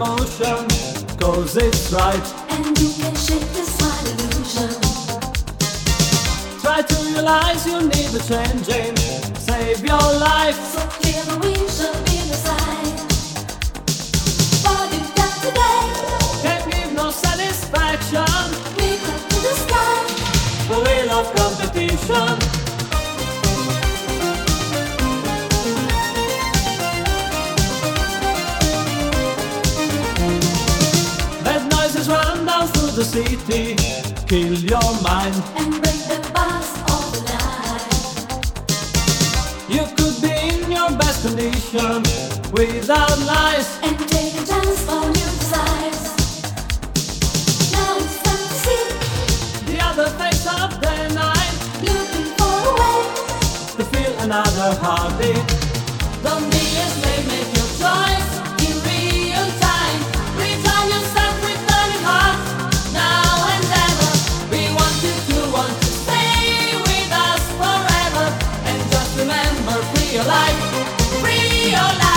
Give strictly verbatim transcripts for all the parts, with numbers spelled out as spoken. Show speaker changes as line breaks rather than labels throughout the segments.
emotion, cause it's right.
And you can shake this wild illusion.
Try to realize you need a changing. Save your life.
So clear the vision in the sight. What you got today
Can't give no satisfaction.
reach up to the sky.
The wheel of competition. Bad noises run down through the city. Kill your mind.
And break the bars of the night.
You could be in your best condition without lies.
And take a chance on your desires. Now it's time to see.
The other face of the night.
Looking for a way.
To feel another heartbeat.
Don't be a slave, make your choice in real time. Return yourself, return your heart. Now and ever, we want you to want to stay with us forever. And just remember, free your life, free your life.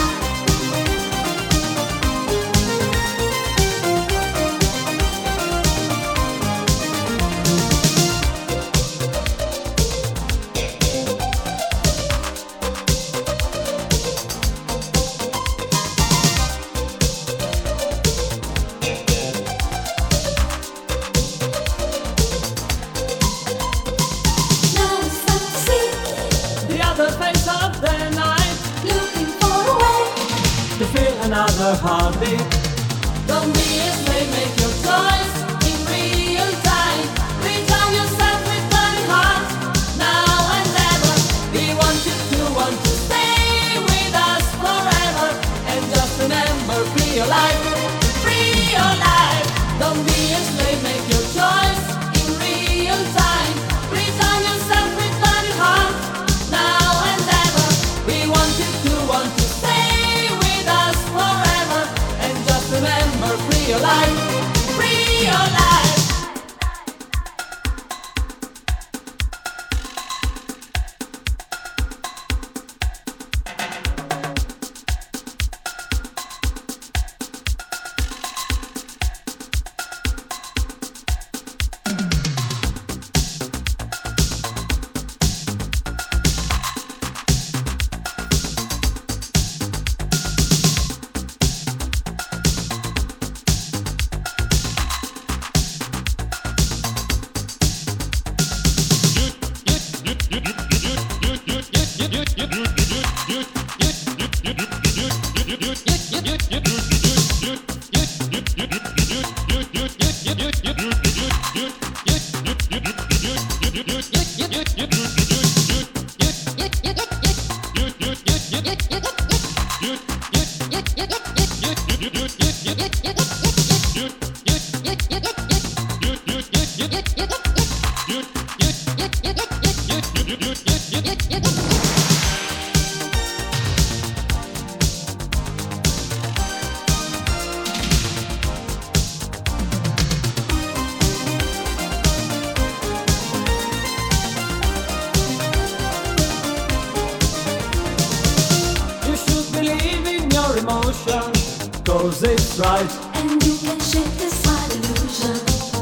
Now it's time to see.
The other face of the night.
Looking for a way.
To feel another heartbeat.
Don't be a slave, make your choice in real time. Return yourself, return your heart. Now and ever, we want you to want to stay with us forever. And just remember, free your life, free your life. Don't be a slave, make your choice in real time. Return yourself, return your heart. Now and ever, we want you to want to stay with us forever. And just remember, free your life, free your life.
You should believe in your emotion, cause it's right.
And you can shake this wild illusion.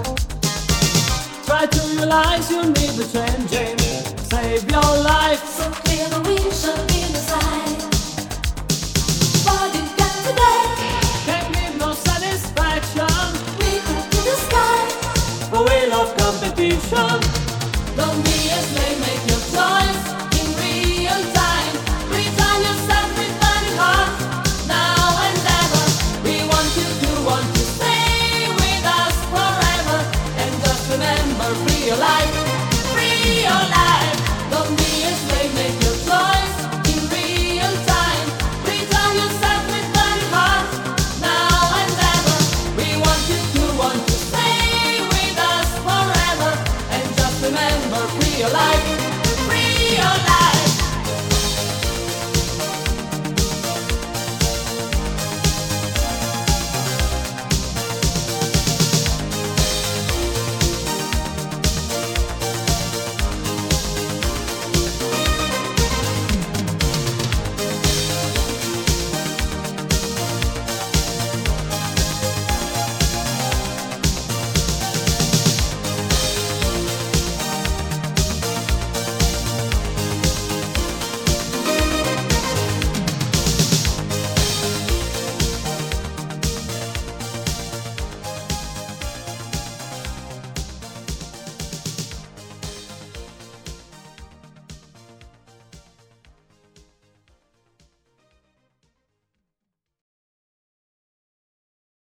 Try to realize you need a changing. Save your life.
So clear the vision in the sight. What you got today
Can't give no satisfaction.
reach up to the sky.
The wheel of competition.
Don't be a slave, make your choice in real time. Return yourself, return your heart. Now and ever, we want you to want to stay with us forever. And just remember, free your life,